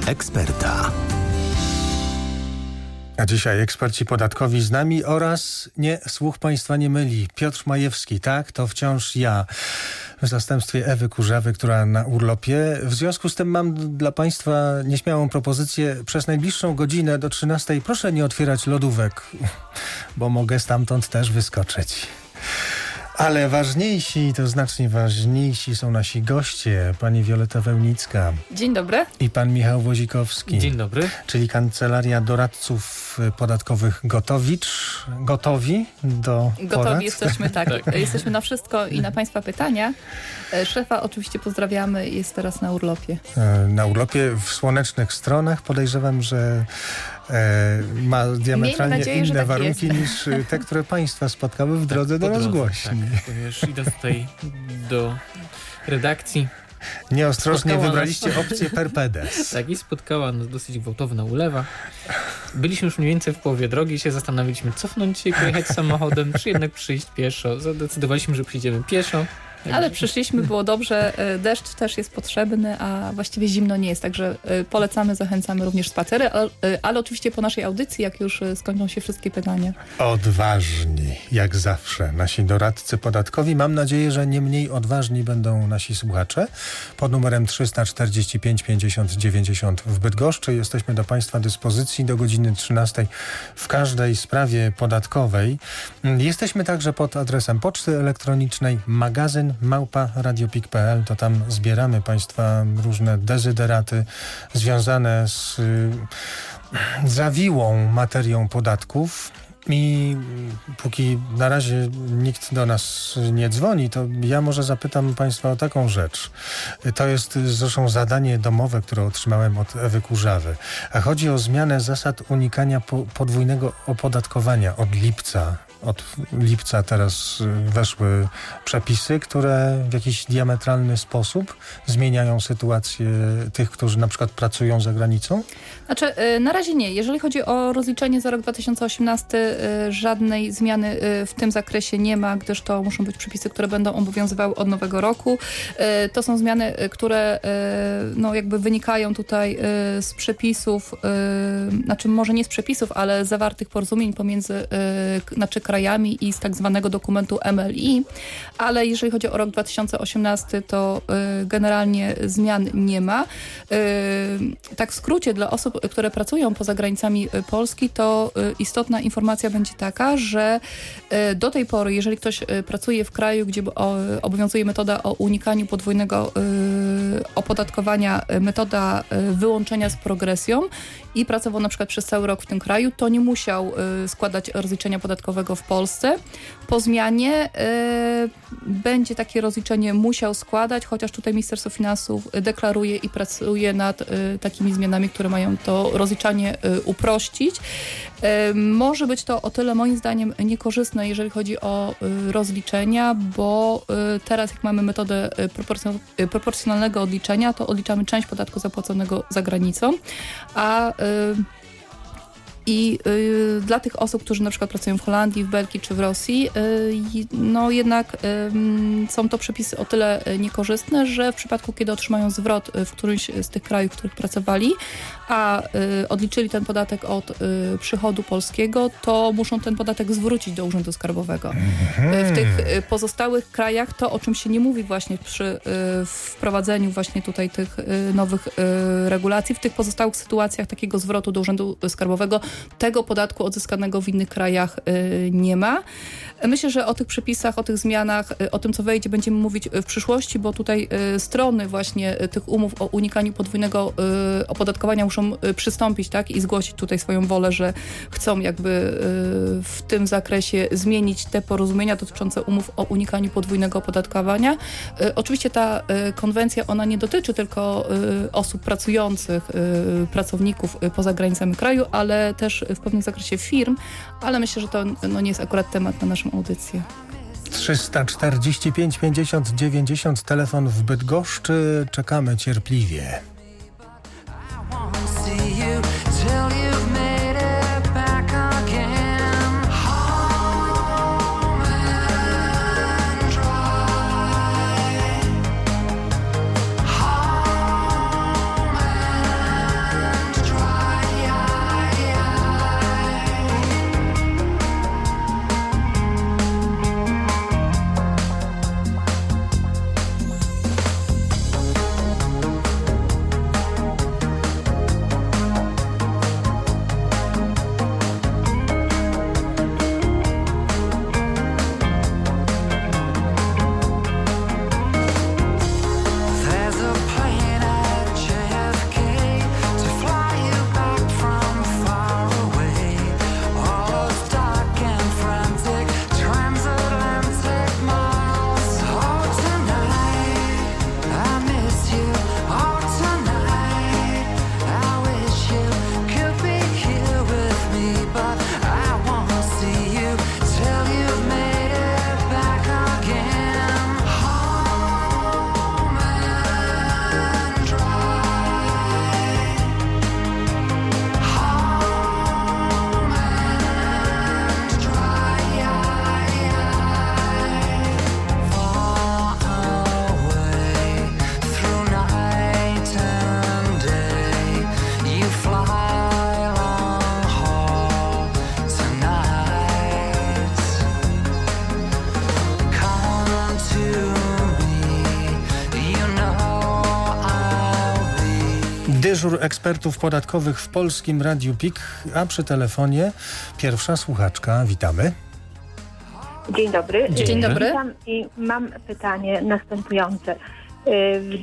eksperta. A dzisiaj eksperci podatkowi z nami oraz, nie, słuch Państwa nie myli, Piotr Majewski, tak, to wciąż ja w zastępstwie Ewy Kurzawy, która na urlopie. W związku z tym mam dla Państwa nieśmiałą propozycję. Przez najbliższą godzinę do 13:00 proszę nie otwierać lodówek, bo mogę stamtąd też wyskoczyć. Ale ważniejsi, to znacznie ważniejsi są nasi goście. Pani Wioleta Wełnicka. Dzień dobry. I pan Michał Wozikowski. Dzień dobry. Czyli Kancelaria Doradców Podatkowych gotowi do porad? Jesteśmy, tak. Jesteśmy na wszystko i na Państwa pytania. Szefa oczywiście pozdrawiamy, jest teraz na urlopie. Na urlopie w słonecznych stronach. Podejrzewam, że ma diametralnie inne tak warunki niż te, które Państwa spotkały w drodze do rozgłośni. Tak, ponieważ idąc tutaj do redakcji, nieostrożnie wybraliście opcję Perpedes. Tak, i spotkała nas dosyć gwałtowna ulewa. Byliśmy już mniej więcej w połowie drogi i się zastanawialiśmy, cofnąć się i pojechać samochodem, czy jednak przyjść pieszo. Zadecydowaliśmy, że przyjdziemy pieszo. Ale przyszliśmy, było dobrze, deszcz też jest potrzebny, a właściwie zimno nie jest, także polecamy, zachęcamy również spacery, ale oczywiście po naszej audycji, jak już skończą się wszystkie pytania. Odważni, jak zawsze, nasi doradcy podatkowi. Mam nadzieję, że nie mniej odważni będą nasi słuchacze. Pod numerem 345 50 90 w Bydgoszczy jesteśmy do Państwa dyspozycji do godziny 13:00 w każdej sprawie podatkowej. Jesteśmy także pod adresem poczty elektronicznej magazyn@radiopik.pl. To tam zbieramy Państwa różne dezyderaty związane z zawiłą materią podatków. I póki na razie nikt do nas nie dzwoni, to ja może zapytam Państwa o taką rzecz. To jest zresztą zadanie domowe, które otrzymałem od Ewy Kurzawy. A chodzi o zmianę zasad unikania podwójnego opodatkowania od lipca teraz weszły przepisy, które w jakiś diametralny sposób zmieniają sytuację tych, którzy na przykład pracują za granicą? Znaczy, na razie nie. Jeżeli chodzi o rozliczenie za rok 2018, żadnej zmiany w tym zakresie nie ma, gdyż to muszą być przepisy, które będą obowiązywały od nowego roku. To są zmiany, które jakby wynikają tutaj z przepisów, znaczy może nie z przepisów, ale zawartych porozumień pomiędzy krajami i z tak zwanego dokumentu MLI, ale jeżeli chodzi o rok 2018, to generalnie zmian nie ma. Tak w skrócie dla osób, które pracują poza granicami Polski, to istotna informacja będzie taka, że do tej pory, jeżeli ktoś pracuje w kraju, gdzie obowiązuje metoda o unikaniu podwójnego opodatkowania, metoda wyłączenia z progresją i pracował na przykład przez cały rok w tym kraju, to nie musiał składać rozliczenia podatkowego w Polsce. Po zmianie będzie takie rozliczenie musiał składać, chociaż tutaj Ministerstwo Finansów deklaruje i pracuje nad takimi zmianami, które mają to rozliczanie uprościć. Może być to o tyle moim zdaniem niekorzystne, jeżeli chodzi o rozliczenia, bo teraz jak mamy metodę proporcjonalnego odliczenia, to odliczamy część podatku zapłaconego za granicą, I dla tych osób, którzy na przykład pracują w Holandii, w Belgii czy w Rosji, jednak są to przepisy o tyle niekorzystne, że w przypadku, kiedy otrzymają zwrot w którymś z tych krajów, w których pracowali, a odliczyli ten podatek od przychodu polskiego, to muszą ten podatek zwrócić do Urzędu Skarbowego. W tych pozostałych krajach to, o czym się nie mówi właśnie przy wprowadzeniu właśnie tutaj tych nowych regulacji, w tych pozostałych sytuacjach takiego zwrotu do Urzędu Skarbowego tego podatku odzyskanego w innych krajach nie ma. Myślę, że o tych przepisach, o tych zmianach, o tym, co wejdzie, będziemy mówić w przyszłości, bo tutaj strony właśnie tych umów o unikaniu podwójnego opodatkowania muszą przystąpić, tak, i zgłosić tutaj swoją wolę, że chcą jakby w tym zakresie zmienić te porozumienia dotyczące umów o unikaniu podwójnego opodatkowania. Oczywiście ta konwencja, ona nie dotyczy tylko osób pracujących, pracowników poza granicami kraju, ale też w pewnym zakresie firm, ale myślę, że to nie jest akurat temat na naszą audycję. 345 50 90, telefon w Bydgoszczy. Czekamy cierpliwie. Dyżur ekspertów podatkowych w Polskim Radiu PIK, a przy telefonie pierwsza słuchaczka. Witamy. Dzień dobry. Dzień dobry. Witam i mam pytanie następujące. W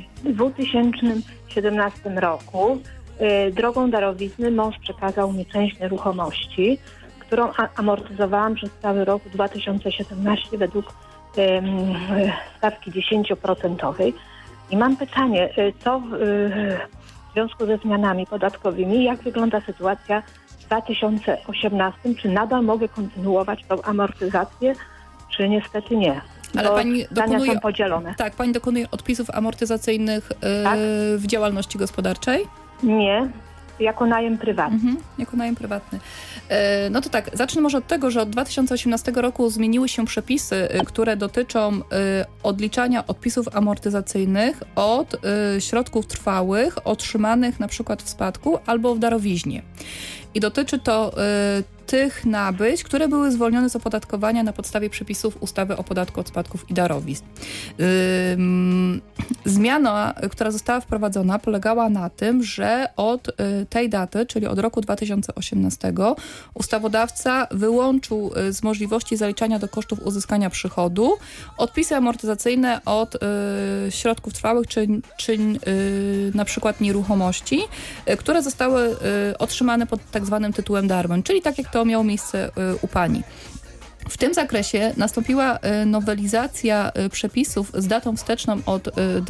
2017 roku drogą darowizny mąż przekazał mi część nieruchomości, którą amortyzowałam przez cały rok 2017 według stawki 10%. I mam pytanie, co w związku ze zmianami podatkowymi, jak wygląda sytuacja w 2018? Czy nadal mogę kontynuować tą amortyzację, czy niestety nie? Ale Bo pani zdania są podzielone. Tak, pani dokonuje odpisów amortyzacyjnych Tak. w działalności gospodarczej? Nie, jako najem prywatny. Jako najem prywatny. No to tak, zacznę może od tego, że od 2018 roku zmieniły się przepisy, które dotyczą odliczania odpisów amortyzacyjnych od środków trwałych otrzymanych na przykład w spadku albo w darowiźnie. I dotyczy to tych nabyć, które były zwolnione z opodatkowania na podstawie przepisów ustawy o podatku od spadków i darowizn. Zmiana, która została wprowadzona, polegała na tym, że od tej daty, czyli od roku 2018, ustawodawca wyłączył z możliwości zaliczania do kosztów uzyskania przychodu odpisy amortyzacyjne od środków trwałych czy na przykład nieruchomości, które zostały otrzymane pod tak zwanym tytułem darmowym, czyli tak jak to miało miejsce u pani. W tym zakresie nastąpiła nowelizacja przepisów z datą wsteczną od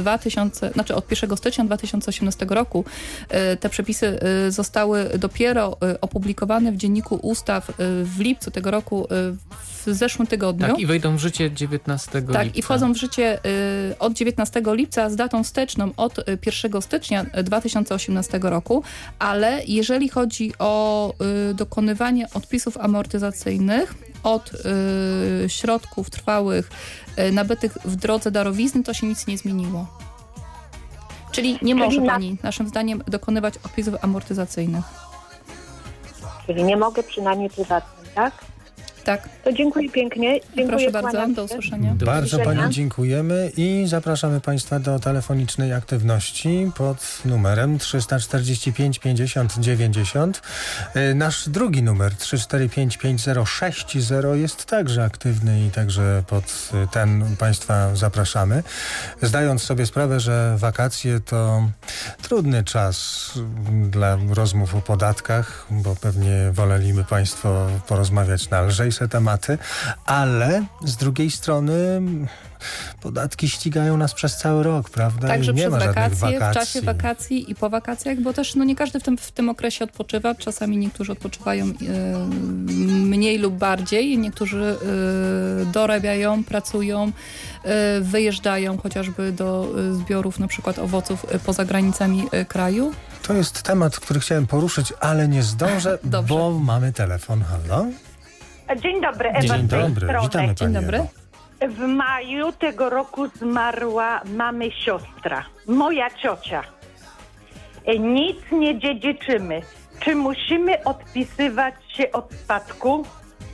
1 stycznia 2018 roku. Te przepisy zostały dopiero opublikowane w Dzienniku Ustaw w lipcu tego roku, w zeszłym tygodniu. Tak, i wejdą w życie 19 lipca. Tak, i wchodzą w życie od 19 lipca z datą wsteczną od 1 stycznia 2018 roku, ale jeżeli chodzi o dokonywanie odpisów amortyzacyjnych od środków trwałych nabytych w drodze darowizny, to się nic nie zmieniło. Czyli nie może pani, naszym zdaniem, dokonywać odpisów amortyzacyjnych. Czyli nie mogę przynajmniej prywatnym, tak? Tak. To dziękuję pięknie. Dziękuję, Proszę bardzo, kłaniam do się. usłyszenia. Bardzo widzenia. pani dziękujemy i zapraszamy państwa do telefonicznej aktywności pod numerem 345 50 90. Nasz drugi numer 345 5060 jest także aktywny i także pod ten państwa zapraszamy. Zdając sobie sprawę, że wakacje to trudny czas dla rozmów o podatkach, bo pewnie woleliby państwo porozmawiać na lżejsze tematy, ale z drugiej strony podatki ścigają nas przez cały rok, prawda? Także i nie przez ma żadnych wakacje, wakacji. w czasie wakacji i po wakacjach, bo też nie każdy w tym okresie odpoczywa. Czasami niektórzy odpoczywają mniej lub bardziej, niektórzy dorabiają, pracują, wyjeżdżają chociażby do zbiorów na przykład owoców poza granicami kraju. To jest temat, który chciałem poruszyć, ale nie zdążę, bo mamy telefon. Halo? Dzień dobry, Ewa. Dzień dobry, Stronek. witamy Dzień pani dobry. Ewo. W maju tego roku zmarła mamy siostra, moja ciocia. Nic nie dziedziczymy. Czy musimy odpisywać się od spadku?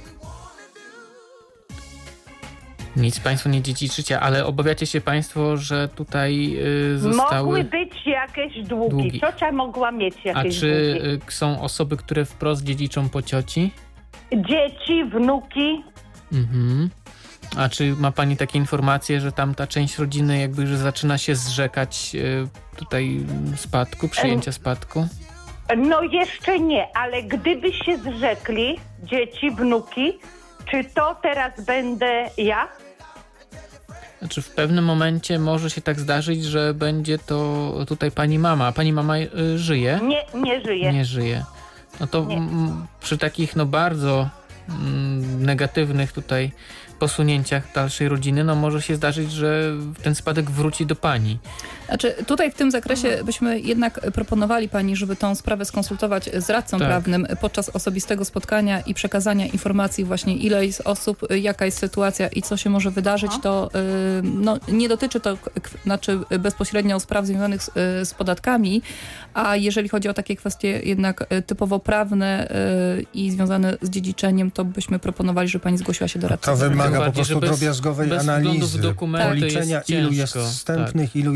Nic państwo nie dziedziczycie, ale obawiacie się państwo, że tutaj zostały... Mogły być jakieś długi. Ciocia mogła mieć A jakieś czy długi. są osoby, które wprost dziedziczą po cioci? Dzieci, wnuki. Mhm. A czy ma pani takie informacje, że tam ta część rodziny jakby że zaczyna się zrzekać tutaj spadku, przyjęcia spadku? No jeszcze nie, ale gdyby się zrzekli dzieci, wnuki, czy to teraz będę ja? Znaczy w pewnym momencie może się tak zdarzyć, że będzie to tutaj pani mama. A pani mama żyje? Nie żyje. Nie żyje. No to przy takich bardzo negatywnych tutaj posunięciach dalszej rodziny, no może się zdarzyć, że ten spadek wróci do pani. Znaczy tutaj w tym zakresie byśmy jednak proponowali pani, żeby tą sprawę skonsultować z radcą prawnym podczas osobistego spotkania i przekazania informacji właśnie ile jest osób, jaka jest sytuacja i co się może wydarzyć. To nie dotyczy to bezpośrednio spraw związanych z podatkami, a jeżeli chodzi o takie kwestie jednak typowo prawne i związane z dziedziczeniem, to byśmy proponowali, żeby pani zgłosiła się do radcy. To wymaga po bardziej, prostu drobiazgowej bez analizy, wglądu w dokumenty policzenia, jest ilu ciężko. jest wstępnych, ilu jest uprawnionych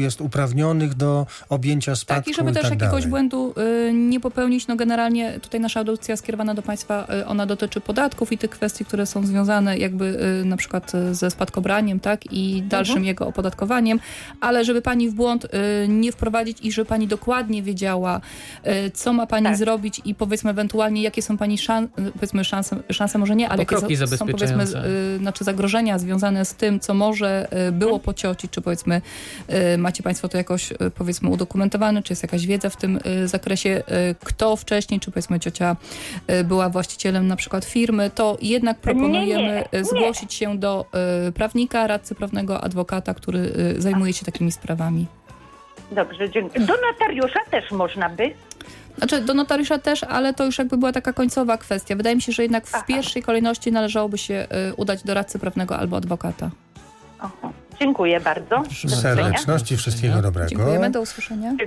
uprawnionych do objęcia spadku tak, i żeby też tak jakiegoś dalej. błędu nie popełnić. No generalnie tutaj nasza audycja skierowana do Państwa, ona dotyczy podatków i tych kwestii, które są związane jakby na przykład ze spadkobraniem, tak, i dalszym jego opodatkowaniem, ale żeby Pani w błąd nie wprowadzić i żeby Pani dokładnie wiedziała, co ma Pani zrobić i powiedzmy ewentualnie, jakie są Pani szanse może nie, ale jakie są powiedzmy zagrożenia związane z tym, co może było po cioci, czy powiedzmy macie Państwo to jakoś powiedzmy udokumentowane, czy jest jakaś wiedza w tym zakresie, kto wcześniej, czy powiedzmy ciocia była właścicielem na przykład firmy, to jednak proponujemy zgłosić się do prawnika, radcy prawnego, adwokata, który zajmuje się takimi sprawami. Dobrze, dziękuję. Do notariusza też można by? Znaczy do notariusza też, ale to już jakby była taka końcowa kwestia. Wydaje mi się, że jednak w pierwszej kolejności należałoby się udać do radcy prawnego albo adwokata. Aha. Dziękuję bardzo. Serdeczności, wszystkiego dobrego. Dziękujemy, do usłyszenia.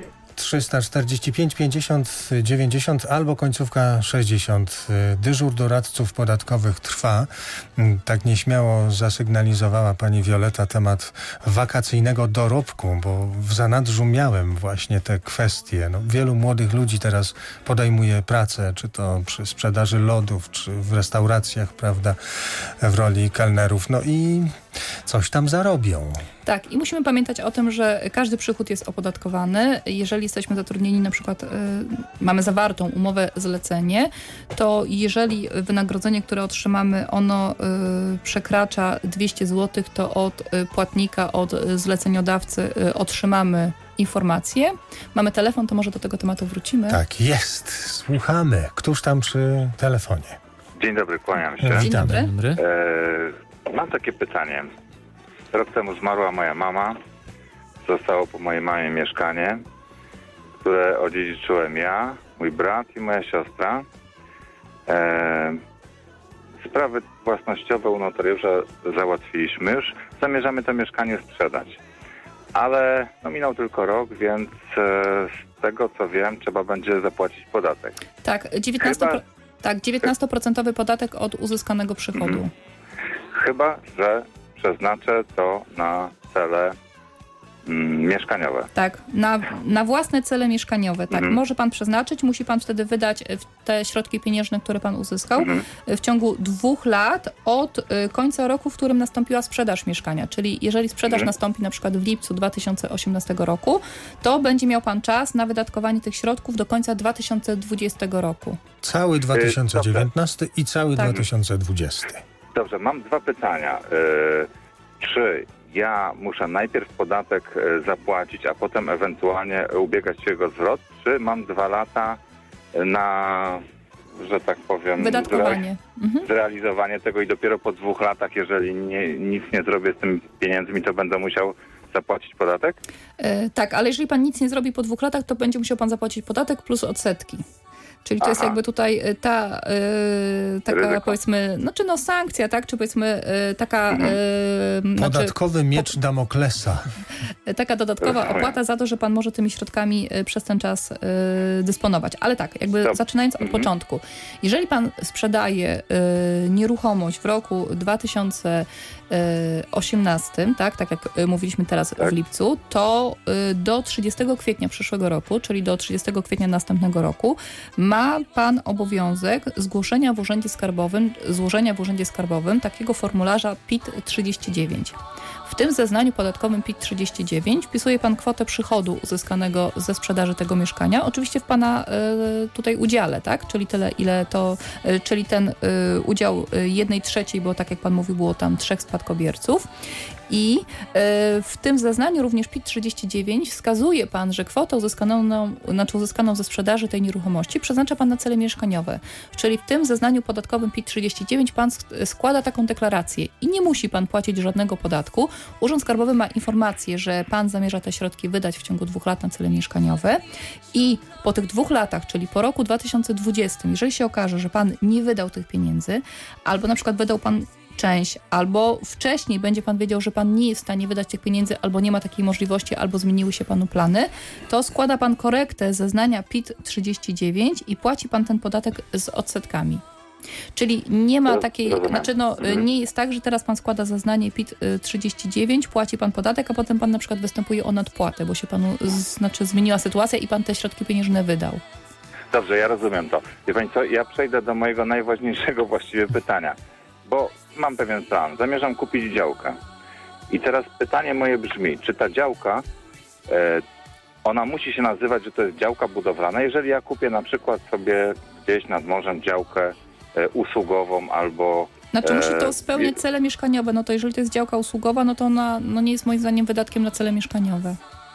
345 50 90 albo końcówka 60. Dyżur doradców podatkowych trwa. Tak nieśmiało zasygnalizowała pani Wioleta temat wakacyjnego dorobku, bo w zanadrzu miałem właśnie te kwestie. No, wielu młodych ludzi teraz podejmuje pracę, czy to przy sprzedaży lodów, czy w restauracjach, prawda, w roli kelnerów. No i coś tam zarobią. Tak, i musimy pamiętać o tym, że każdy przychód jest opodatkowany. Jeżeli jesteśmy zatrudnieni, na przykład mamy zawartą umowę zlecenie, to jeżeli wynagrodzenie, które otrzymamy, ono przekracza 200 zł, to od płatnika, od zleceniodawcy otrzymamy informację. Mamy telefon, to może do tego tematu wrócimy. Tak, jest. Słuchamy. Któż tam przy telefonie? Dzień dobry, kłaniam się. Dzień dobry. Mam takie pytanie. Rok temu zmarła moja mama. Zostało po mojej mamie mieszkanie, które odziedziczyłem ja, mój brat i moja siostra. Sprawy własnościowe u notariusza załatwiliśmy już. Zamierzamy to mieszkanie sprzedać. Ale minął tylko rok, więc z tego co wiem, trzeba będzie zapłacić podatek. Tak, 19% podatek od uzyskanego przychodu. Chyba że przeznaczę to na cele mieszkaniowe. Tak, na własne cele mieszkaniowe. Tak, może pan przeznaczyć, musi pan wtedy wydać te środki pieniężne, które pan uzyskał w ciągu 2 lat od końca roku, w którym nastąpiła sprzedaż mieszkania. Czyli jeżeli sprzedaż nastąpi na przykład w lipcu 2018 roku, to będzie miał pan czas na wydatkowanie tych środków do końca 2020 roku. Cały 2019 i cały 2020. Dobrze, mam 2 pytania. Czy ja muszę najpierw podatek zapłacić, a potem ewentualnie ubiegać się o jego zwrot, czy mam 2 lata na, że tak powiem, wydatkowanie. Zrealizowanie tego i dopiero po 2 latach, jeżeli nic nie zrobię z tymi pieniędzmi, to będę musiał zapłacić podatek? Tak, ale jeżeli pan nic nie zrobi po 2 latach, to będzie musiał pan zapłacić podatek plus odsetki. Czyli to jest jakby tutaj taka ryzyko. Powiedzmy, sankcja, tak? Czy powiedzmy taka... Podatkowy miecz Damoklesa. Taka dodatkowa opłata za to, że pan może tymi środkami przez ten czas dysponować. Ale tak, jakby zaczynając od początku. Jeżeli pan sprzedaje nieruchomość w roku 2018, tak jak mówiliśmy teraz w lipcu, to do 30 kwietnia przyszłego roku, czyli do 30 kwietnia następnego roku, ma pan obowiązek złożenia w Urzędzie Skarbowym takiego formularza PIT-39. W tym zeznaniu podatkowym PIT-39 wpisuje pan kwotę przychodu uzyskanego ze sprzedaży tego mieszkania, oczywiście w pana tutaj udziale, tak? Czyli tyle, ile to, czyli ten udział 1/3, bo tak jak pan mówił, było tam 3 spadkobierców. I w tym zeznaniu również PIT-39 wskazuje pan, że kwotę uzyskaną ze sprzedaży tej nieruchomości przeznacza pan na cele mieszkaniowe. Czyli w tym zeznaniu podatkowym PIT-39 pan składa taką deklarację i nie musi pan płacić żadnego podatku. Urząd Skarbowy ma informację, że pan zamierza te środki wydać w ciągu 2 lat na cele mieszkaniowe i po tych 2 latach, czyli po roku 2020, jeżeli się okaże, że pan nie wydał tych pieniędzy, albo na przykład wydał pan część, albo wcześniej będzie pan wiedział, że pan nie jest w stanie wydać tych pieniędzy, albo nie ma takiej możliwości, albo zmieniły się panu plany, to składa pan korektę zeznania PIT-39 i płaci pan ten podatek z odsetkami. Czyli nie ma takiej, Rozumiem. znaczy nie jest tak, że teraz pan składa zeznanie PIT-39, płaci pan podatek, a potem pan na przykład występuje o nadpłatę, bo się panu zmieniła sytuacja i pan te środki pieniężne wydał. Dobrze, ja rozumiem to. Wie pani co, ja przejdę do mojego najważniejszego właściwie pytania, bo mam pewien plan. Zamierzam kupić działkę. I teraz pytanie moje brzmi, czy ta działka, ona musi się nazywać, że to jest działka budowlana? Jeżeli ja kupię na przykład sobie gdzieś nad morzem działkę usługową albo... Znaczy musi to spełniać cele mieszkaniowe. No to jeżeli to jest działka usługowa, no to ona nie jest moim zdaniem wydatkiem na cele mieszkaniowe.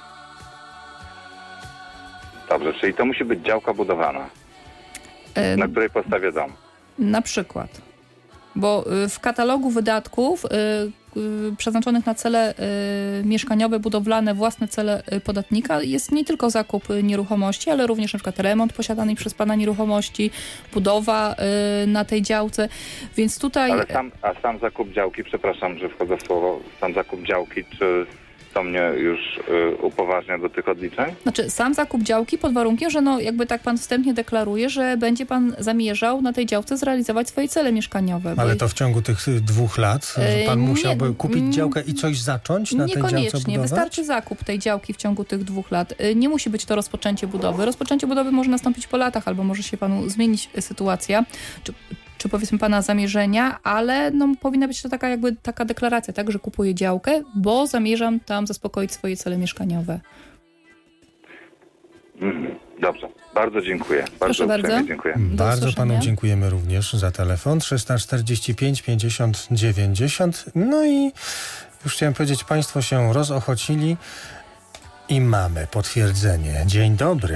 Dobrze, czyli to musi być działka budowlana, na której postawię dom. Na przykład. Bo w katalogu wydatków przeznaczonych na cele mieszkaniowe, budowlane, własne cele podatnika jest nie tylko zakup nieruchomości, ale również na przykład remont posiadanej przez pana nieruchomości, budowa na tej działce, więc tutaj... Ale sam zakup działki, przepraszam, że wchodzę w słowo, sam zakup działki, czy to mnie już upoważnia do tych odliczeń? Znaczy sam zakup działki pod warunkiem, że jakby tak pan wstępnie deklaruje, że będzie pan zamierzał na tej działce zrealizować swoje cele mieszkaniowe. Ale to w ciągu tych 2 lat, że pan musiałby kupić działkę i coś zacząć na tej działce budować? Niekoniecznie. Wystarczy zakup tej działki w ciągu tych 2 lat. Nie musi być to rozpoczęcie budowy. Rozpoczęcie budowy może nastąpić po latach, albo może się panu zmienić sytuacja, czy powiedzmy pana zamierzenia, ale powinna być to taka deklaracja, tak, że kupuję działkę, bo zamierzam tam zaspokoić swoje cele mieszkaniowe. Dobrze, bardzo dziękuję. Proszę bardzo. Dziękuję. Bardzo panu dziękujemy również za telefon. 345 50 90. No i już chciałem powiedzieć, państwo się rozochocili i mamy potwierdzenie. Dzień dobry.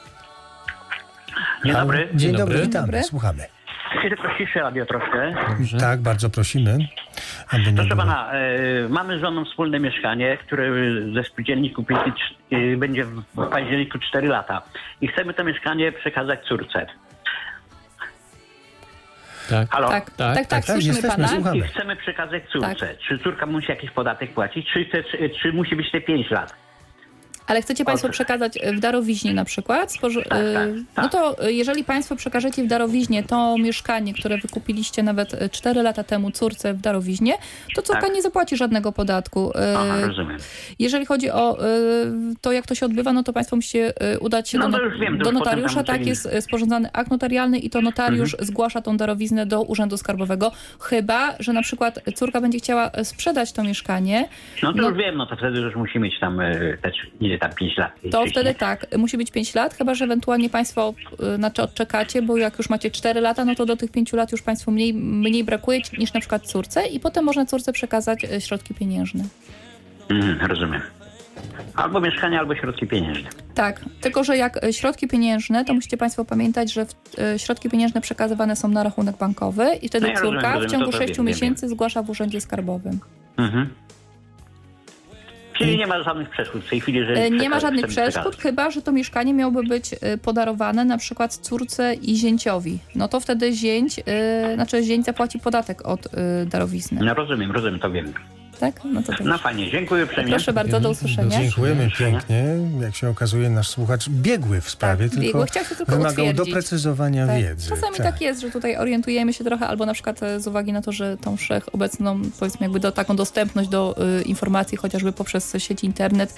Dzień dobry. Dzień dobry, Dzień witamy, dobry. słuchamy. Chcę tylko ciszę radio troszkę. Dobrze. Tak, bardzo prosimy. Aby nie Proszę było... pana, mamy z żoną wspólne mieszkanie, które ze spółdzielni kupili, będzie w październiku 4 lata. I chcemy to mieszkanie przekazać córce. Tak. Halo? Tak, słyszymy jesteśmy, pana. słuchamy. I chcemy przekazać córce. Tak. Czy córka musi jakiś podatek płacić, czy musi być te 5 lat? Ale chcecie państwo przekazać w darowiźnie na przykład? Tak. No to jeżeli państwo przekażecie w darowiźnie to mieszkanie, które wykupiliście nawet 4 lata temu córce w darowiźnie, to córka nie zapłaci żadnego podatku. Aha, rozumiem. Jeżeli chodzi o to, jak to się odbywa, no to państwo musicie udać się do notariusza. Tak, jest sporządzany akt notarialny i to notariusz zgłasza tą darowiznę do Urzędu Skarbowego. Chyba że na przykład córka będzie chciała sprzedać to mieszkanie. No to już wiem, no to wtedy już musi mieć tam tam 5 lat. To wtedy tak, musi być 5 lat, chyba że ewentualnie państwo odczekacie, bo jak już macie 4 lata, no to do tych 5 lat już państwu mniej brakuje niż na przykład córce i potem można córce przekazać środki pieniężne. Rozumiem. Albo mieszkanie, albo środki pieniężne. Tak, tylko że jak środki pieniężne, to musicie państwo pamiętać, że środki pieniężne przekazywane są na rachunek bankowy i wtedy córka w ciągu 6 miesięcy zgłasza w Urzędzie Skarbowym. Czyli nie ma żadnych przeszkód w tej chwili, że... Nie ma żadnych przeszkód, chyba że to mieszkanie miałoby być podarowane na przykład córce i zięciowi. No to wtedy zięć zapłaci podatek od darowizny. No rozumiem, to wiem. Tak? No to No fajnie, dziękuję uprzejmie. Proszę bardzo, do usłyszenia. Dziękujemy pięknie. Jak się okazuje, nasz słuchacz biegły w sprawie, tylko wymagał utwierdzić. doprecyzowania wiedzy. Czasami tak jest, że tutaj orientujemy się trochę, albo na przykład z uwagi na to, że tą wszechobecną, powiedzmy jakby taką dostępność do informacji, chociażby poprzez sieć internet,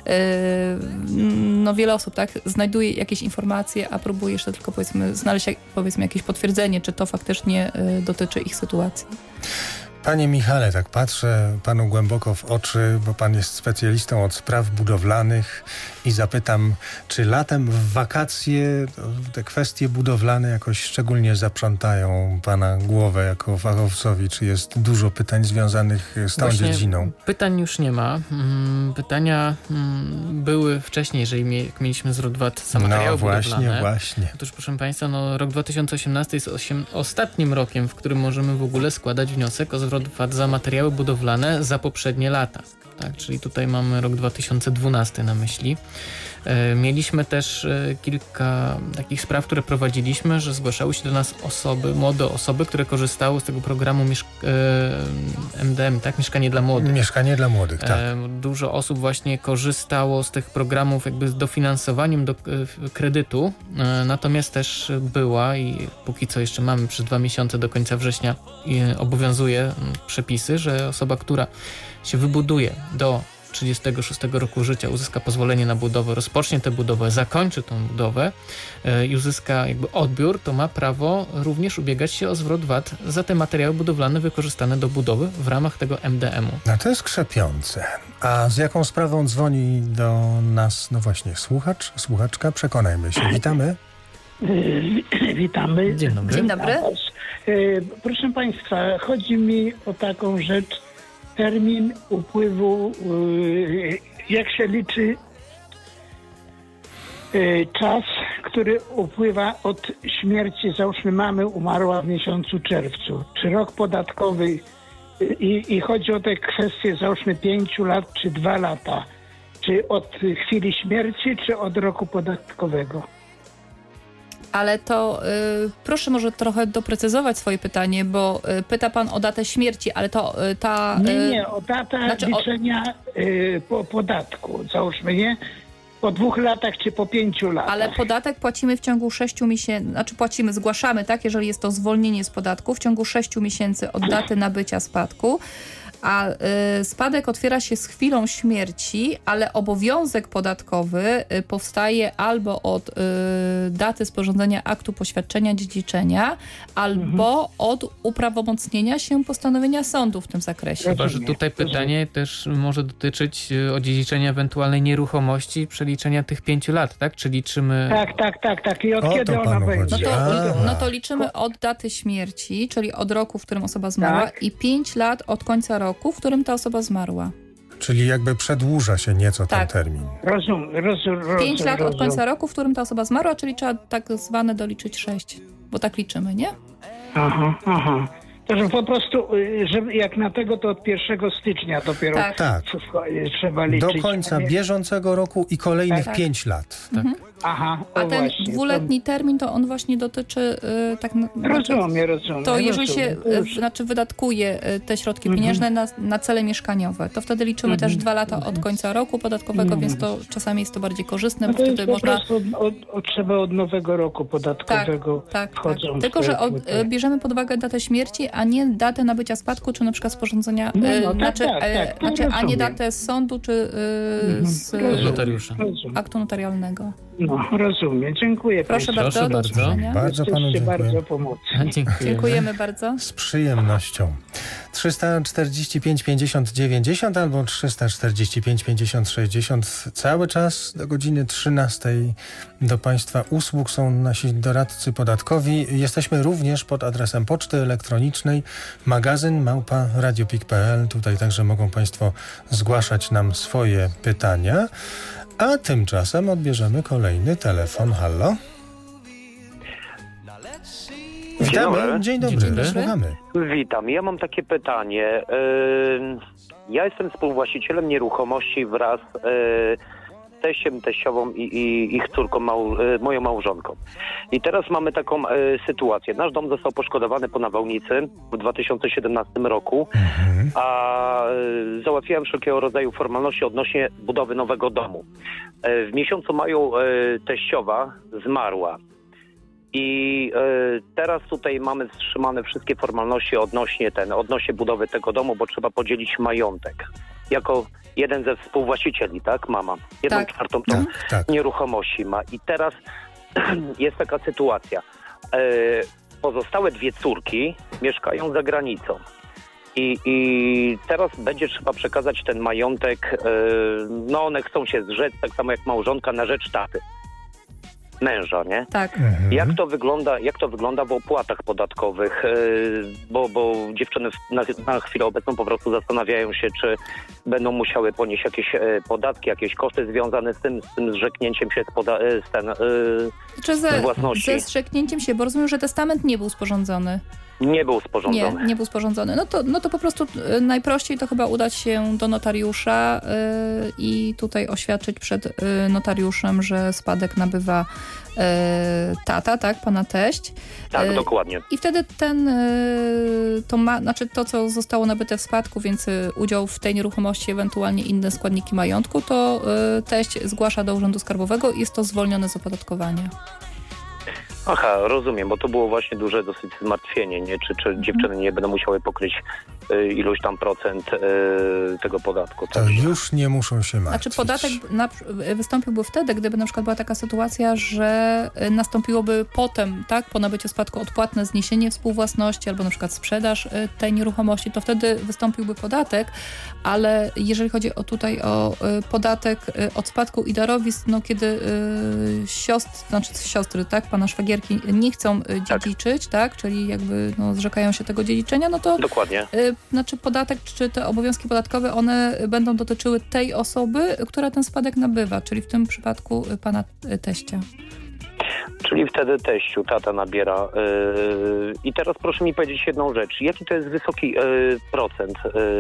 no wiele osób tak znajduje jakieś informacje, a próbuje jeszcze tylko znaleźć jakieś potwierdzenie, czy to faktycznie dotyczy ich sytuacji. Panie Michale, tak patrzę panu głęboko w oczy, bo pan jest specjalistą od spraw budowlanych i zapytam, czy latem w wakacje te kwestie budowlane jakoś szczególnie zaprzątają pana głowę jako fachowcowi? Czy jest dużo pytań związanych z tą dziedziną? Pytań już nie ma. Pytania były wcześniej, jeżeli mieliśmy zwrot VAT za materiały budowlane. No właśnie. Otóż proszę państwa, rok 2018 jest ostatnim rokiem, w którym możemy w ogóle składać wniosek o zwrot VAT za materiały budowlane za poprzednie lata. tak, czyli tutaj mamy rok 2012 na myśli. Mieliśmy też kilka takich spraw, które prowadziliśmy, że zgłaszały się do nas młode osoby, które korzystały z tego programu MDM, tak? Mieszkanie dla młodych. Mieszkanie dla młodych, tak. Dużo osób właśnie korzystało z tych programów jakby z dofinansowaniem do kredytu, natomiast też była i póki co jeszcze mamy przez 2 miesiące do końca września obowiązuje przepisy, że osoba, która się wybuduje do 36 roku życia, uzyska pozwolenie na budowę, rozpocznie tę budowę, zakończy tę budowę i uzyska jakby odbiór, to ma prawo również ubiegać się o zwrot VAT za te materiały budowlane wykorzystane do budowy w ramach tego MDM-u. No to jest krzepiące. A z jaką sprawą dzwoni do nas, no właśnie, słuchaczka? Przekonajmy się. Witamy. Witamy. Dzień dobry. Dzień dobry. Proszę Państwa, chodzi mi o taką rzecz, termin upływu, jak się liczy czas, który upływa od śmierci, załóżmy mamy umarła w miesiącu czerwcu, czy rok podatkowy i chodzi o te kwestie załóżmy 5 lat czy 2 lata, czy od chwili śmierci, czy od roku podatkowego. Ale to proszę może trochę doprecyzować swoje pytanie, bo pyta pan o datę śmierci, ale to ta... Nie, o datę liczenia podatku, załóżmy, nie? Po 2 latach czy po 5 latach. Ale podatek płacimy w ciągu 6 miesięcy, zgłaszamy, tak, jeżeli jest to zwolnienie z podatku, w ciągu 6 miesięcy od daty nabycia spadku. A spadek otwiera się z chwilą śmierci, ale obowiązek podatkowy powstaje albo od daty sporządzenia aktu poświadczenia dziedziczenia, albo od uprawomocnienia się postanowienia sądu w tym zakresie. Chyba, że tutaj pytanie też może dotyczyć odziedziczenia ewentualnej nieruchomości, przeliczenia tych 5 lat, tak? Czy liczymy... Tak. I od kiedy ona będzie? No to liczymy od daty śmierci, czyli od roku, w którym osoba zmarła i 5 lat od końca roku, w którym ta osoba zmarła. Czyli jakby przedłuża się nieco ten termin. Rozumiem. 5 lat od końca roku, w którym ta osoba zmarła, czyli trzeba tak zwane doliczyć 6, bo tak liczymy, nie? Aha. To, że po prostu, że jak na tego, to od 1 stycznia dopiero tak. Trzeba liczyć. Do końca bieżącego roku i kolejnych 5 lat. Tak. Aha, a ten właśnie, 2-letni termin to on właśnie dotyczy Rozumiem. To jeżeli się wydatkuje te środki pieniężne na cele mieszkaniowe, to wtedy liczymy też 2 lata od końca roku podatkowego, więc to czasami jest to bardziej korzystne, bo wtedy można... Trzeba od nowego roku podatkowego wchodzą. Tak. Tylko, że bierzemy pod uwagę datę śmierci, a nie datę nabycia spadku, czy na przykład sporządzenia, a nie datę z sądu, czy z notariusza. Aktu notarialnego. No, rozumiem. Dziękuję. Proszę bardzo. Bardzo panu dziękuję. bardzo pomocni. Dziękujemy bardzo. Z przyjemnością. 345 50 90 albo 345 50 60. Cały czas do godziny 13 do Państwa usług są nasi doradcy podatkowi. Jesteśmy również pod adresem poczty elektronicznej magazyn@radiopik.pl. Tutaj także mogą Państwo zgłaszać nam swoje pytania. A tymczasem odbierzemy kolejny telefon. Halo? Witamy. Dzień dobry. Słuchamy. Witam. Ja mam takie pytanie. Ja jestem współwłaścicielem nieruchomości wraz z teściem, teściową i ich córką, moją małżonką. I teraz mamy taką sytuację. Nasz dom został poszkodowany po nawałnicy w 2017 roku, a załatwiałem wszelkiego rodzaju formalności odnośnie budowy nowego domu. W miesiącu maju teściowa zmarła. I teraz tutaj mamy wstrzymane wszystkie formalności odnośnie budowy tego domu, bo trzeba podzielić majątek. Jako jeden ze współwłaścicieli, tak? Mama. 1/4 tą nieruchomości ma. I teraz jest taka sytuacja. Pozostałe 2 córki mieszkają za granicą. I teraz będzie trzeba przekazać ten majątek, one chcą się zrzec, tak samo jak małżonka, na rzecz taty. Męża, nie? Tak. Jak to wygląda w opłatach podatkowych? Bo dziewczyny na chwilę obecną po prostu zastanawiają się, czy będą musiały ponieść jakieś podatki, jakieś koszty związane z tym zrzeknięciem się z własności. Ze zrzeknięciem się, bo rozumiem, że testament nie był sporządzony. Nie był sporządzony. Nie był sporządzony. No to po prostu najprościej to chyba udać się do notariusza i tutaj oświadczyć przed notariuszem, że spadek nabywa tata, tak, pana teść. Tak, dokładnie. I wtedy to, co zostało nabyte w spadku, więc udział w tej nieruchomości, ewentualnie inne składniki majątku, to teść zgłasza do Urzędu Skarbowego i jest to zwolnione z opodatkowania. Aha, rozumiem, bo to było właśnie duże dosyć zmartwienie, nie? Czy dziewczyny nie będą musiały pokryć iluś tam procent tego podatku. To już nie muszą się martwić. Znaczy podatek wystąpiłby wtedy, gdyby na przykład była taka sytuacja, że nastąpiłoby potem, tak, po nabyciu spadku odpłatne zniesienie współwłasności albo na przykład sprzedaż tej nieruchomości, to wtedy wystąpiłby podatek, ale jeżeli chodzi o podatek od spadku i darowizn, no kiedy siostry, tak, pana szwagierki nie chcą dziedziczyć, tak, czyli jakby zrzekają się tego dziedziczenia, no to dokładnie. Znaczy podatek, czy te obowiązki podatkowe, one będą dotyczyły tej osoby, która ten spadek nabywa, czyli w tym przypadku pana teścia. Czyli wtedy teściu, tata nabiera. I teraz proszę mi powiedzieć jedną rzecz. Jaki to jest wysoki procent?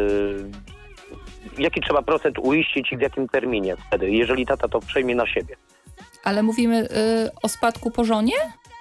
Jaki trzeba procent uiścić i w jakim terminie wtedy, jeżeli tata to przejmie na siebie? Ale mówimy o spadku po żonie?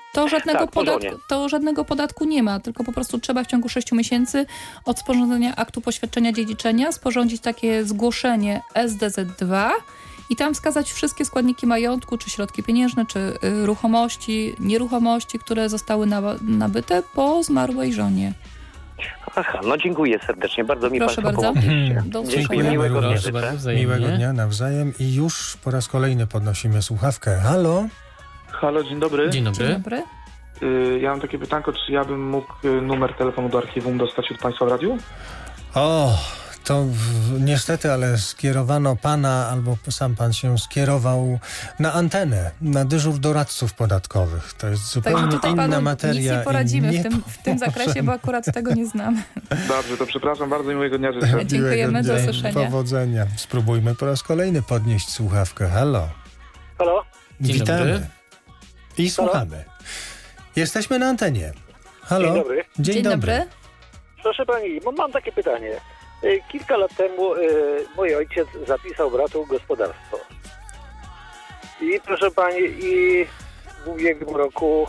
To żadnego podatku nie ma, tylko po prostu trzeba w ciągu 6 miesięcy od sporządzenia aktu poświadczenia dziedziczenia sporządzić takie zgłoszenie SDZ2 i tam wskazać wszystkie składniki majątku, czy środki pieniężne, czy nieruchomości, które zostały nabyte po zmarłej żonie. Aha, dziękuję serdecznie. Bardzo mi Proszę Państwo bardzo. pomogliście. Do usłyszenia. Miłego dnia nawzajem i już po raz kolejny podnosimy słuchawkę. Halo? Halo, dzień dobry. Dzień dobry. Ja mam takie pytanko, czy ja bym mógł numer telefonu do archiwum dostać od Państwa w radiu? To niestety, ale skierowano pana, albo sam pan się skierował na antenę, na dyżur doradców podatkowych. To jest zupełnie inna materia. Nic nie poradzimy w tym zakresie, bo akurat tego nie znamy. Dobrze, to przepraszam, bardzo miłego dnia życzę. Dziękujemy, do usłyszenia. Powodzenia. Spróbujmy po raz kolejny podnieść słuchawkę. Halo. Halo. Witamy. Dobry. I słuchamy. Jesteśmy na antenie. Halo. Dzień dobry. Dzień dobry. Proszę pani, mam takie pytanie. Kilka lat temu mój ojciec zapisał bratu gospodarstwo. I proszę pani, w ubiegłym roku,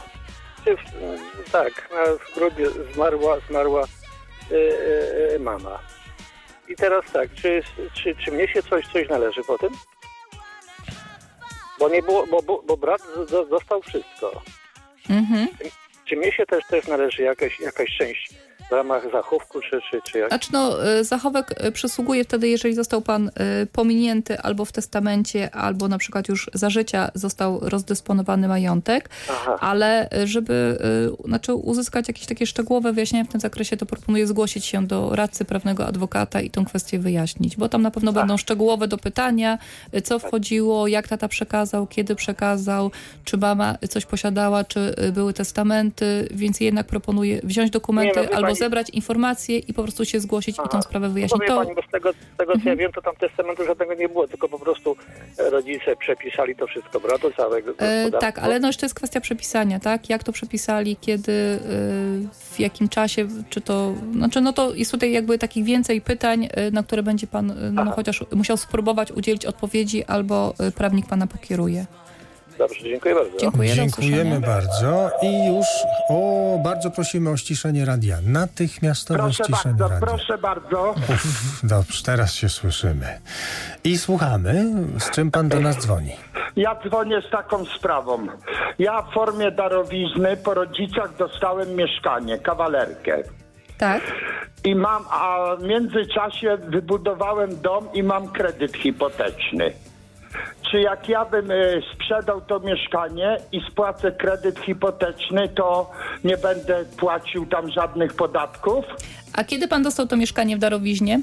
w grudniu zmarła mama. I teraz tak, czy mnie się coś należy po tym? Bo nie było, bo brat dostał wszystko. Mhm. Czy mnie się też należy jakaś część w ramach zachowku, czy jak? Znaczy zachowek przysługuje wtedy, jeżeli został pan pominięty albo w testamencie, albo na przykład już za życia został rozdysponowany majątek. Aha. Ale żeby uzyskać jakieś takie szczegółowe wyjaśnienia w tym zakresie, to proponuję zgłosić się do radcy prawnego, adwokata i tą kwestię wyjaśnić, bo tam na pewno będą szczegółowe dopytania, co wchodziło, jak tata przekazał, kiedy przekazał, czy mama coś posiadała, czy były testamenty, więc jednak proponuję wziąć dokumenty albo zebrać informacje i po prostu się zgłosić i tą sprawę wyjaśnić. Pani, bo z tego co ja wiem, to tam testamentu żadnego nie było, tylko po prostu rodzice przepisali to wszystko, bratu całego gospodarstwa. Tak, ale jeszcze jest kwestia przepisania, tak? Jak to przepisali, kiedy, w jakim czasie, czy to... to jest tutaj jakby takich więcej pytań, na które będzie pan chociaż musiał spróbować udzielić odpowiedzi, albo prawnik pana pokieruje. Dobrze, dziękuję bardzo. Dziękujemy bardzo i już bardzo prosimy o ściszenie radia. Natychmiastowe ściszenie radia. Proszę bardzo. Dobrze, teraz się słyszymy. I słuchamy, z czym pan do nas dzwoni. Ja dzwonię z taką sprawą. Ja w formie darowizny po rodzicach dostałem mieszkanie, kawalerkę. Tak. A w międzyczasie wybudowałem dom i mam kredyt hipoteczny. Czy jak ja bym sprzedał to mieszkanie i spłacę kredyt hipoteczny, to nie będę płacił tam żadnych podatków? A kiedy pan dostał to mieszkanie w darowiźnie?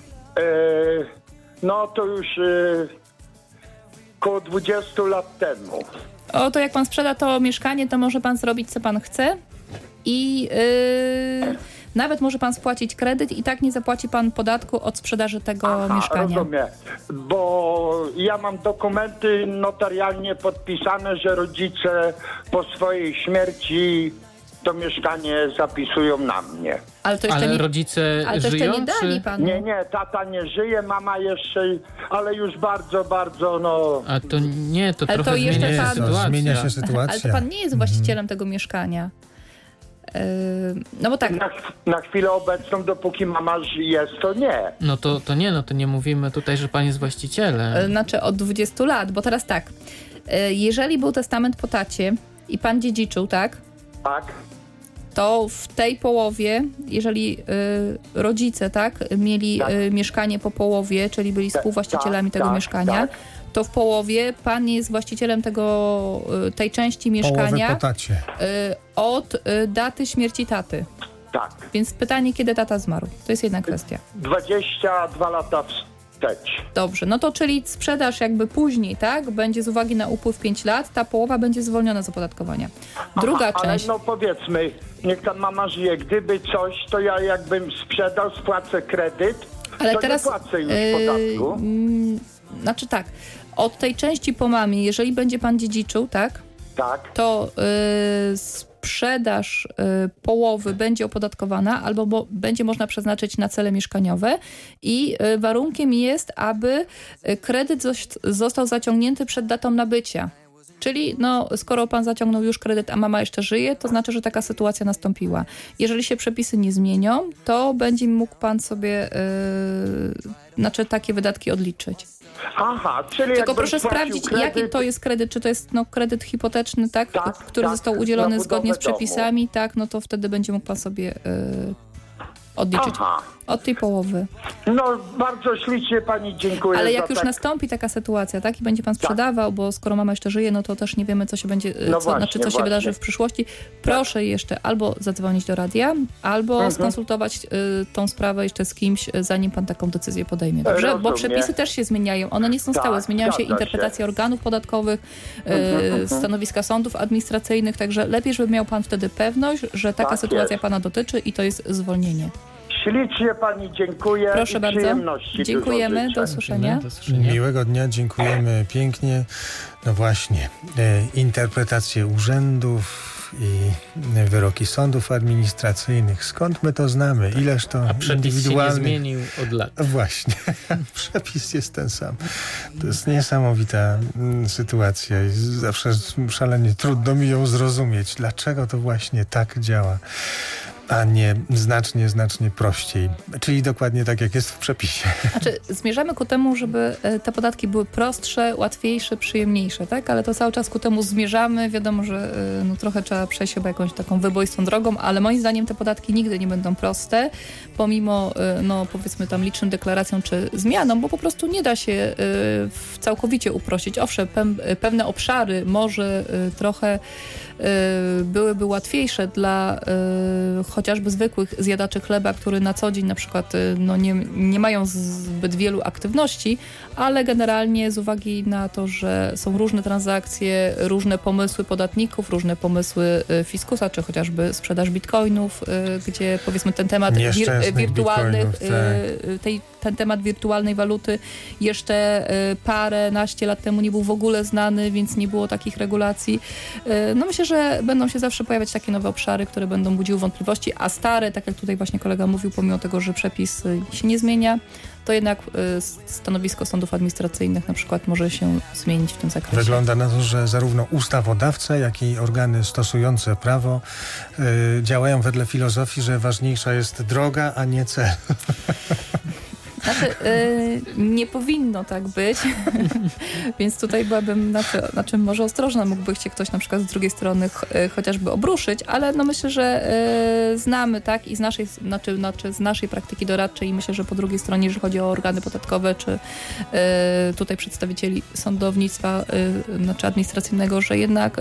To już około 20 lat temu. To jak pan sprzeda to mieszkanie, to może pan zrobić, co pan chce i... Nawet może pan spłacić kredyt i tak nie zapłaci pan podatku od sprzedaży tego mieszkania. Rozumiem, bo ja mam dokumenty notarialnie podpisane, że rodzice po swojej śmierci to mieszkanie zapisują na mnie. Ale to jeszcze rodzice ale to żyją? jeszcze nie dali panu. Nie, tata nie żyje, mama jeszcze, ale już bardzo, bardzo, no... A to nie, to ale trochę to jeszcze zmienia się sytuacja. Zmienia się sytuacja. Ale to pan nie jest właścicielem tego mieszkania. No bo tak. Na chwilę obecną, dopóki mama jest, to nie. No to nie mówimy tutaj, że pan jest właścicielem. Znaczy od 20 lat, bo teraz tak. Jeżeli był testament po tacie i pan dziedziczył, tak? Tak. To w tej połowie, jeżeli rodzice, tak, mieli mieszkanie po połowie, czyli byli współwłaścicielami tego mieszkania, to w połowie pan jest właścicielem tej części mieszkania po tacie. Od daty śmierci taty. Tak. Więc pytanie, kiedy tata zmarł? To jest jedna kwestia. 22 lata wstecz. Dobrze, no to czyli sprzedaż jakby później, tak? Będzie z uwagi na upływ 5 lat, ta połowa będzie zwolniona z opodatkowania. Druga część... Ale no powiedzmy, niech ta mama żyje, gdyby coś, to ja jakbym sprzedał, spłacę kredyt, ale to teraz, nie płacę już podatku. Znaczy tak, od tej części po mamie, jeżeli będzie pan dziedziczył, tak? Tak. To sprzedaż połowy będzie opodatkowana albo będzie można przeznaczyć na cele mieszkaniowe i warunkiem jest, aby kredyt został zaciągnięty przed datą nabycia. Czyli no, skoro pan zaciągnął już kredyt, a mama jeszcze żyje, to znaczy, że taka sytuacja nastąpiła. Jeżeli się przepisy nie zmienią, to będzie mógł pan sobie takie wydatki odliczyć. Aha, czyli tylko proszę sprawdzić, kredyt... jaki to jest kredyt. Czy to jest kredyt hipoteczny, tak? Który został udzielony zgodnie z przepisami, tak? No to wtedy będzie mógł pan sobie odliczyć. Aha. Od tej połowy. No, bardzo ślicznie pani dziękuję. Ale jak już nastąpi taka sytuacja, tak? I będzie pan sprzedawał, bo skoro mama jeszcze żyje, no to też nie wiemy, co się będzie, co się wydarzy w przyszłości. Proszę jeszcze albo zadzwonić do radia, albo skonsultować tą sprawę jeszcze z kimś, zanim pan taką decyzję podejmie. Dobrze? Bo przepisy też się zmieniają. One nie są stałe. Zmieniają się interpretacje organów podatkowych, stanowiska sądów administracyjnych, także lepiej, żeby miał pan wtedy pewność, że taka sytuacja pana dotyczy i to jest zwolnienie. Ślicznie pani dziękuję. Proszę bardzo. Dziękujemy. Do usłyszenia. Miłego dnia. Dziękujemy pięknie. No właśnie. Interpretacje urzędów i wyroki sądów administracyjnych. Skąd my to znamy? Ileż to indywidualnych... się nie zmienił od lat. Właśnie. Przepis jest ten sam. To jest niesamowita sytuacja i zawsze szalenie trudno mi ją zrozumieć. Dlaczego to właśnie tak działa? A nie znacznie prościej. Czyli dokładnie tak, jak jest w przepisie. Znaczy, zmierzamy ku temu, żeby te podatki były prostsze, łatwiejsze, przyjemniejsze, tak? Ale to cały czas ku temu zmierzamy. Wiadomo, że trochę trzeba przejść chyba jakąś taką wyboistą drogą, ale moim zdaniem te podatki nigdy nie będą proste, pomimo, powiedzmy tam licznym deklaracjom czy zmianom, bo po prostu nie da się całkowicie uprościć. Owszem, pewne obszary może trochę byłyby łatwiejsze dla chociażby zwykłych zjadaczy chleba, który na co dzień na przykład nie mają zbyt wielu aktywności, ale generalnie z uwagi na to, że są różne transakcje, różne pomysły podatników, różne pomysły fiskusa, czy chociażby sprzedaż bitcoinów, gdzie powiedzmy ten temat wirtualnych, ten temat wirtualnej waluty jeszcze paręnaście lat temu nie był w ogóle znany, więc nie było takich regulacji. No myślę, że będą się zawsze pojawiać takie nowe obszary, które będą budziły wątpliwości, a stare, tak jak tutaj właśnie kolega mówił, pomimo tego, że przepis się nie zmienia, to jednak stanowisko sądów administracyjnych na przykład może się zmienić w tym zakresie. Wygląda na to, że zarówno ustawodawca, jak i organy stosujące prawo działają wedle filozofii, że ważniejsza jest droga, a nie cel. Znaczy, nie powinno tak być, więc tutaj byłabym na czym może ostrożna, mógłby się ktoś na przykład z drugiej strony chociażby obruszyć, ale no myślę, że znamy, tak, i z naszej praktyki doradczej i myślę, że po drugiej stronie, jeżeli chodzi o organy podatkowe, czy tutaj przedstawicieli sądownictwa, administracyjnego, że jednak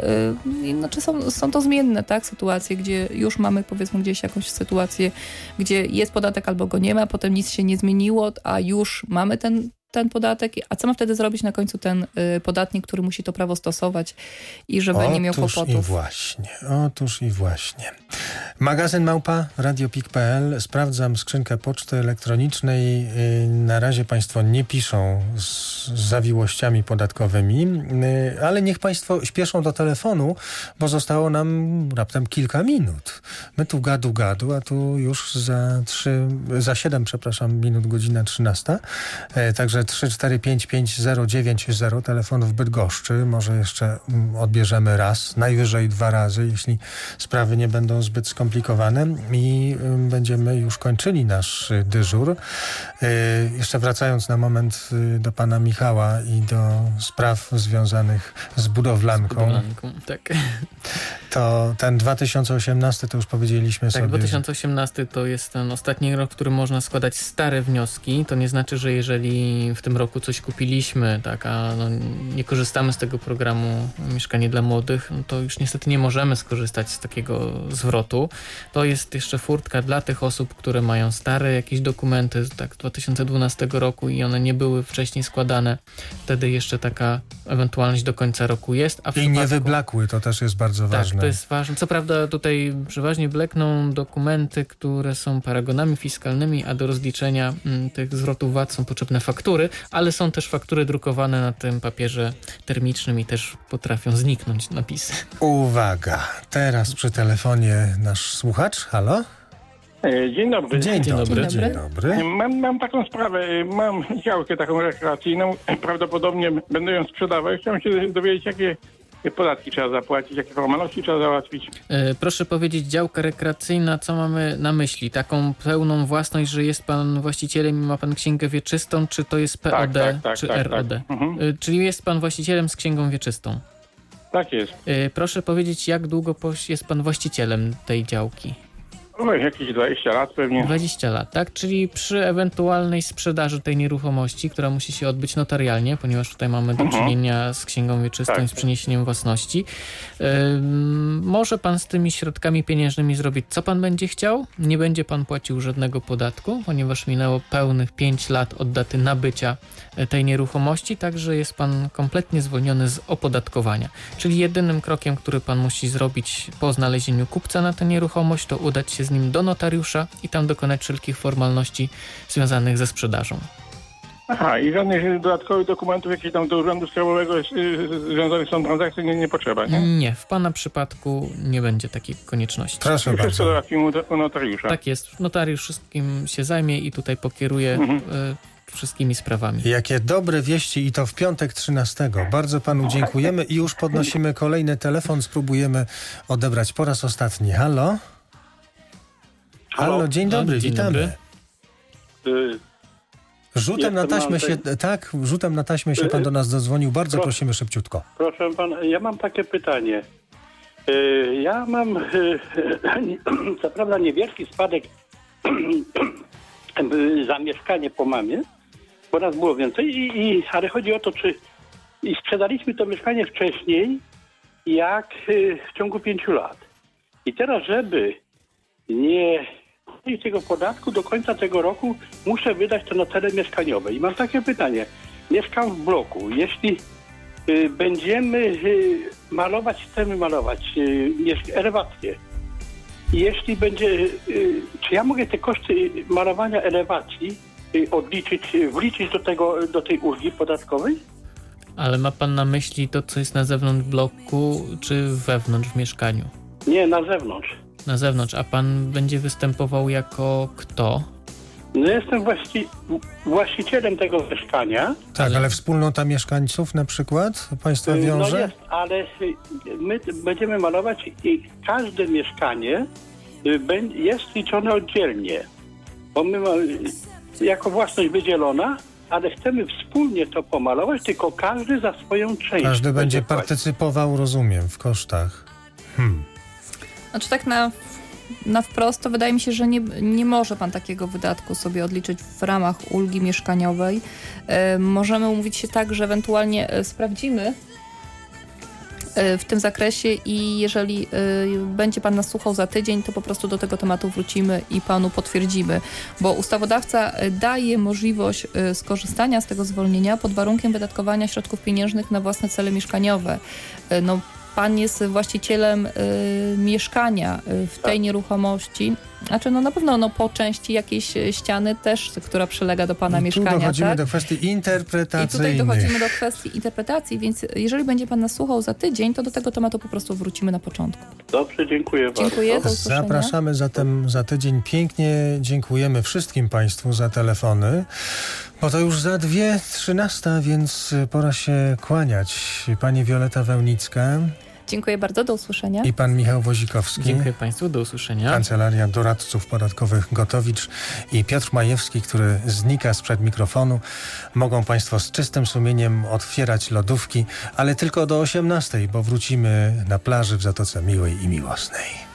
są to zmienne, tak, sytuacje, gdzie już mamy powiedzmy gdzieś jakąś sytuację, gdzie jest podatek albo go nie ma, potem nic się nie zmieniło, a już mamy ten podatek, a co ma wtedy zrobić na końcu ten podatnik, który musi to prawo stosować i żeby nie miał kłopotów. Otóż i właśnie. magazyn@radiopik.pl. Sprawdzam skrzynkę poczty elektronicznej. Na razie Państwo nie piszą z zawiłościami podatkowymi, ale niech Państwo śpieszą do telefonu, bo zostało nam raptem kilka minut. My tu gadu, a tu już za 7 minut godzina 13. Także 3455090 telefon w Bydgoszczy. Może jeszcze odbierzemy raz, najwyżej 2 razy, jeśli sprawy nie będą zbyt skomplikowane i będziemy już kończyli nasz dyżur. Jeszcze wracając na moment do pana Michała i do spraw związanych z budowlanką. Tak. To ten 2018 to już powiedzieliśmy sobie. Tak, 2018 to jest ten ostatni rok, w którym można składać stare wnioski. To nie znaczy, że jeżeli w tym roku coś kupiliśmy, tak, a nie korzystamy z tego programu Mieszkanie dla Młodych, to już niestety nie możemy skorzystać z takiego zwrotu. To jest jeszcze furtka dla tych osób, które mają stare jakieś dokumenty, tak, 2012 roku i one nie były wcześniej składane. Wtedy jeszcze taka ewentualność do końca roku jest. A I nie wyblakły, to też jest bardzo ważne. Tak, to jest ważne. Co prawda tutaj przeważnie blekną dokumenty, które są paragonami fiskalnymi, a do rozliczenia tych zwrotów VAT są potrzebne faktury, ale są też faktury drukowane na tym papierze termicznym i też potrafią zniknąć napisy. Uwaga, teraz przy telefonie nasz słuchacz. Halo? Dzień dobry. Dzień dobry. Mam taką sprawę. Mam działkę taką rekreacyjną. Prawdopodobnie będę ją sprzedawał. Chciałem się dowiedzieć, jakie podatki trzeba zapłacić, jakie formalności trzeba załatwić. Proszę powiedzieć, działka rekreacyjna, co mamy na myśli? Taką pełną własność, że jest pan właścicielem i ma pan księgę wieczystą, czy to jest POD, czy ROD? Tak. Czyli jest pan właścicielem z księgą wieczystą? Tak jest. Proszę powiedzieć, jak długo jest pan właścicielem tej działki? Jakieś 20 lat pewnie. 20 lat, tak? Czyli przy ewentualnej sprzedaży tej nieruchomości, która musi się odbyć notarialnie, ponieważ tutaj mamy do czynienia z księgą wieczystą i z przeniesieniem własności. Może pan z tymi środkami pieniężnymi zrobić, co pan będzie chciał. Nie będzie pan płacił żadnego podatku, ponieważ minęło pełnych 5 lat od daty nabycia tej nieruchomości, także jest pan kompletnie zwolniony z opodatkowania. Czyli jedynym krokiem, który pan musi zrobić po znalezieniu kupca na tę nieruchomość, to udać się z nim do notariusza i tam dokonać wszelkich formalności związanych ze sprzedażą. Aha, i żadnych dodatkowych dokumentów, jakieś tam do urzędu skarbowego związanych z tą transakcją nie potrzeba, nie? Nie, w pana przypadku nie będzie takiej konieczności. Proszę bardzo. Wszystko załatwimy u notariusza. Tak jest, notariusz wszystkim się zajmie i tutaj pokieruje wszystkimi sprawami. Jakie dobre wieści i to w piątek 13. Bardzo panu dziękujemy i już podnosimy kolejny telefon, spróbujemy odebrać po raz ostatni. Halo? Halo, dzień dobry, witamy. Rzutem na taśmę się pan do nas zadzwonił. Bardzo prosimy szybciutko. Proszę pana, ja mam takie pytanie. Ja mam co prawda niewielki spadek za mieszkanie po mamie, bo nas było więcej, ale chodzi o to, czy sprzedaliśmy to mieszkanie wcześniej, jak w ciągu 5 lat. I teraz, żeby nie płacić tego podatku do końca tego roku, muszę wydać to na cele mieszkaniowe. I mam takie pytanie. Mieszkam w bloku. Jeśli będziemy chcemy malować elewację, jeśli będzie, czy ja mogę te koszty malowania elewacji wliczyć do tej ulgi podatkowej? Ale ma pan na myśli to, co jest na zewnątrz bloku, czy wewnątrz w mieszkaniu? Nie, na zewnątrz. Na zewnątrz, a pan będzie występował jako kto? No jestem właścicielem tego mieszkania. Tak, ale wspólnota mieszkańców na przykład państwa wiąże? No jest, ale my będziemy malować i każde mieszkanie jest liczone oddzielnie. Bo my mamy jako własność wydzielona, ale chcemy wspólnie to pomalować, tylko każdy za swoją część. Każdy będzie partycypował, rozumiem, w kosztach. Znaczy tak na wprost to wydaje mi się, że nie może pan takiego wydatku sobie odliczyć w ramach ulgi mieszkaniowej. Możemy umówić się tak, że ewentualnie sprawdzimy w tym zakresie i jeżeli będzie pan nas słuchał za tydzień, to po prostu do tego tematu wrócimy i panu potwierdzimy, bo ustawodawca daje możliwość skorzystania z tego zwolnienia pod warunkiem wydatkowania środków pieniężnych na własne cele mieszkaniowe. pan jest właścicielem mieszkania w tej nieruchomości, znaczy na pewno po części jakiejś ściany też, która przylega do pana mieszkania. Tu dochodzimy tak? do kwestii interpretacyjnych. I tutaj dochodzimy do kwestii interpretacji, więc jeżeli będzie pan nas słuchał za tydzień, to do tego tematu po prostu wrócimy na początku. Dobrze, dziękuję bardzo. Dziękuję, do usłyszenia. Zapraszamy zatem za tydzień. Pięknie dziękujemy wszystkim państwu za telefony, bo to już za 2:13, więc pora się kłaniać. Pani Wioleta Wełnicka. Dziękuję bardzo, do usłyszenia. I pan Michał Wozikowski. Dziękuję państwu, do usłyszenia. Kancelaria Doradców Podatkowych Gotowicz i Piotr Majewski, który znika sprzed mikrofonu. Mogą państwo z czystym sumieniem otwierać lodówki, ale tylko do 18:00, bo wrócimy na plaży w Zatoce Miłej i Miłosnej.